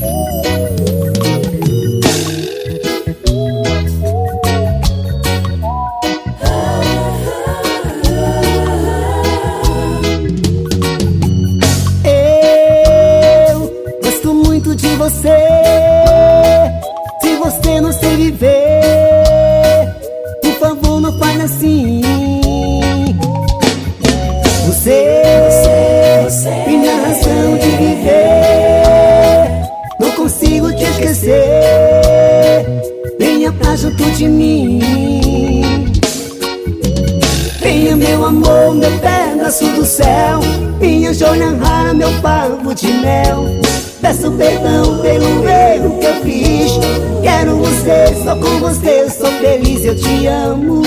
Gosto muito de você. Se você não sei viver, por favor não fale assim. Você é minha razão de viver. Não consigo te esquecer. Venha pra junto de mim. Venha meu amor, meu pedaço do céu, minha joia rara, meu favo de mel. Peço perdão pelo erro que eu fiz. Quero você, só com você eu sou feliz. Eu te amo.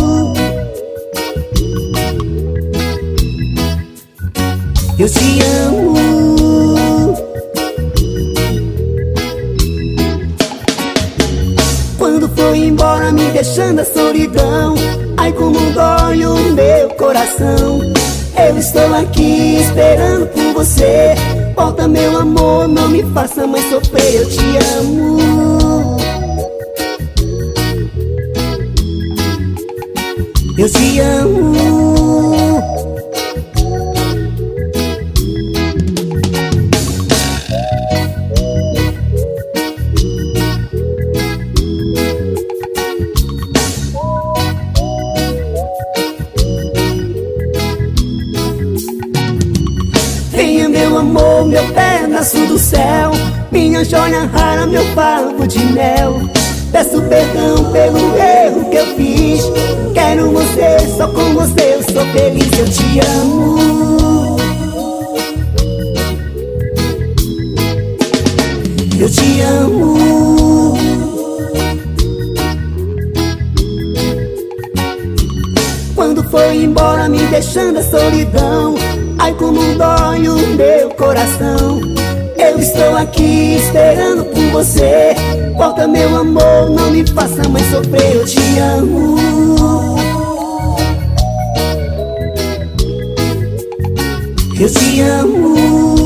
Eu te amo. Quando foi embora me deixando a solidão, ai como dói o meu coração. Eu estou aqui esperando por você. Volta meu amor, não me faça mais sofrer. Eu te amo. Eu te amo. Venha meu amor, meu pedaço do céu, minha joia rara, meu favo de mel. Peço perdão pelo erro que eu fiz. Quero você, só com você eu sou feliz. Eu te amo. Eu te amo. Quando foi embora me deixando a solidão, ai como dói o meu coração. Eu estou aqui esperando por você. Volta meu amor, não me faça mais sofrer. Eu te amo. Eu te amo.